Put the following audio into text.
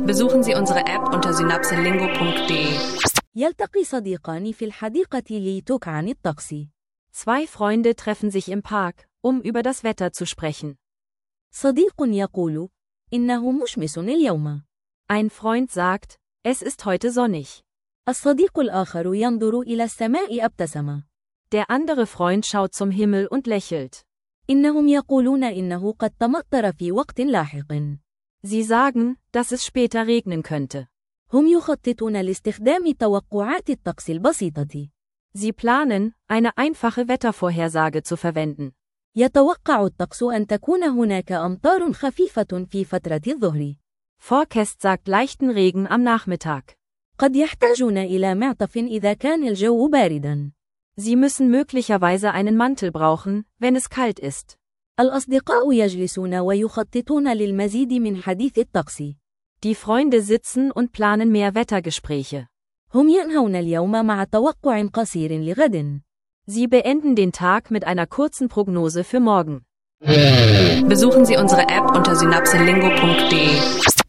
Besuchen Sie unsere App unter synapselingo.de. يلتقي صديقان في الحديقة ليتوك عن الطقس. Zwei Freunde treffen sich im Park, um über das Wetter zu sprechen. صديق يقول: إنه مشمس اليوم. Ein Freund sagt, es ist heute sonnig. الصديق الآخر ينظر إلى السماء ابتسم. Der andere Freund schaut zum Himmel und lächelt. إنهم يقولون إنه قد تمطر في وقت لاحق. Sie sagen, dass es später regnen könnte. هم يخططون لاستخدام توقعات الطقس البسيطة. Sie planen, eine einfache Wettervorhersage zu verwenden. يتوقع الطقس أن تكون هناك أمطار خفيفة في فترة الظهر. Forecast sagt leichten Regen am Nachmittag. قد يحتاجون إلى معطف إذا كان الجو بارداً. Sie müssen möglicherweise einen Mantel brauchen, wenn es kalt ist. الأصدقاء يجلسون ويخططون للمزيد من حديث الطقس. Die Freunde sitzen und planen mehr Wettergespräche. هم ينهون اليوم مع توقع قصير لغد. Sie beenden den Tag mit einer kurzen Prognose für morgen. Besuchen Sie unsere App unter synapselingo.de.